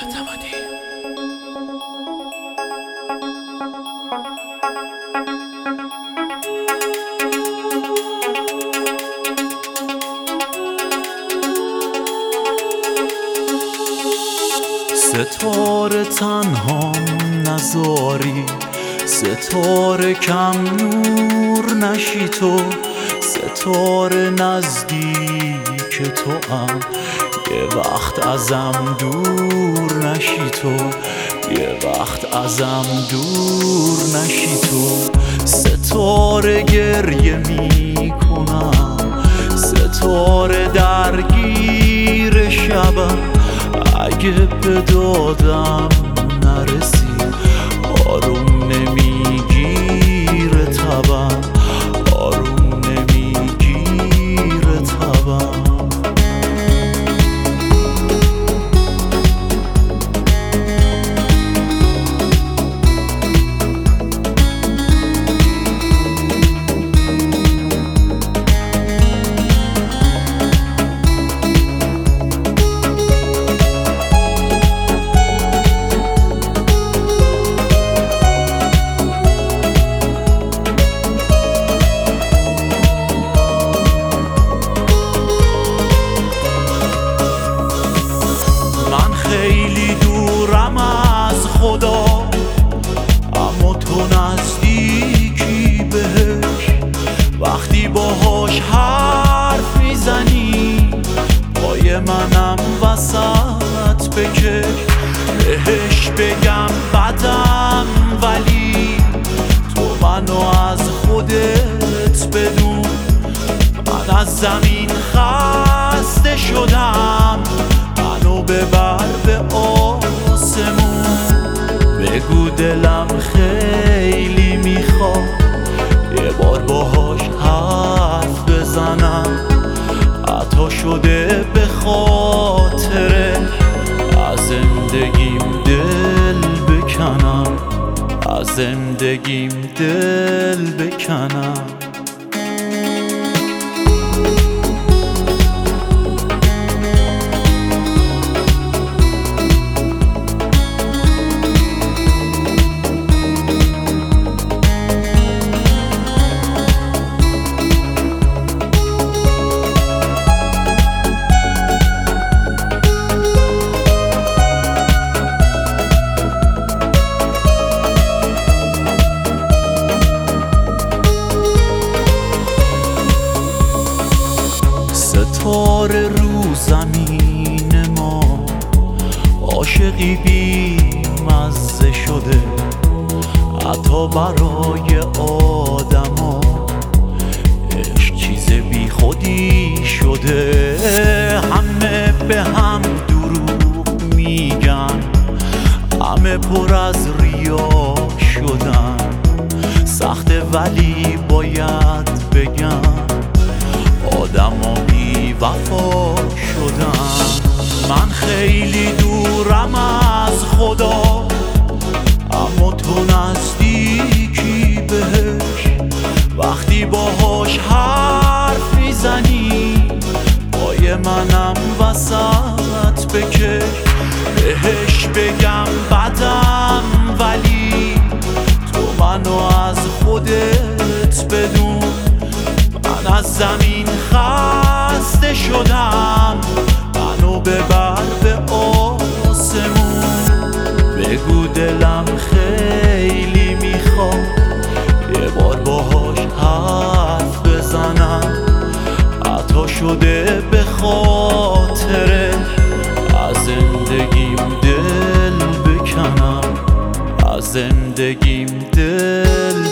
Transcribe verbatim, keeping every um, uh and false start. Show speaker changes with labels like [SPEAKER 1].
[SPEAKER 1] اعتمادی.
[SPEAKER 2] ستاره تنها نذاری، ستاره کم نور نشی تو، ستاره نزدیک تو ام یه وقت ازم دور نشی تو، یه وقت ازم دور نشی تو. ستاره گریه می کنم، ستاره درگیر شبم، اگه به دادم نرسی آروم نمیگیره تبم، آروم نمیگیره تبم. خیلی دورم از خدا، اما تو نزدیکی بهش. وقتی باهاش حرف میزنی پای منم وسط بکش. بهش بگم بدم ولی تو منو از خودت بدون. من از زمین خسته شدم، منو ببر به آسمون. بگو دلم خیلی میخواد یه بار باهاش حرف بزنم. عطا شده به خاطرش از زندگیم دل بکنم، از زندگیم دل بکنم. ستاره رو زمین ما عاشقی بی مزه شده، حتی برای آدما عشق چیز بی خودی شده. همه به هم دروغ میگن، همه پر از ریا شدن. سخته ولی باید بگم آدما بی وفا شدن. من خیلی دورم از خدا، اما تو نزدیکی بهش. وقتی باهاش حرف میزنی پای منم وسط بکش. بهش بگم بدم ولی تو منو از خودت بدون. من از زمین خسته شدم، منو ببر به آسمون. بگو دلم خیلی میخواد یه بار باهاش حرف بزنم. عطا شده به خاطرش از زندگیم دل بکنم، از زندگیم دل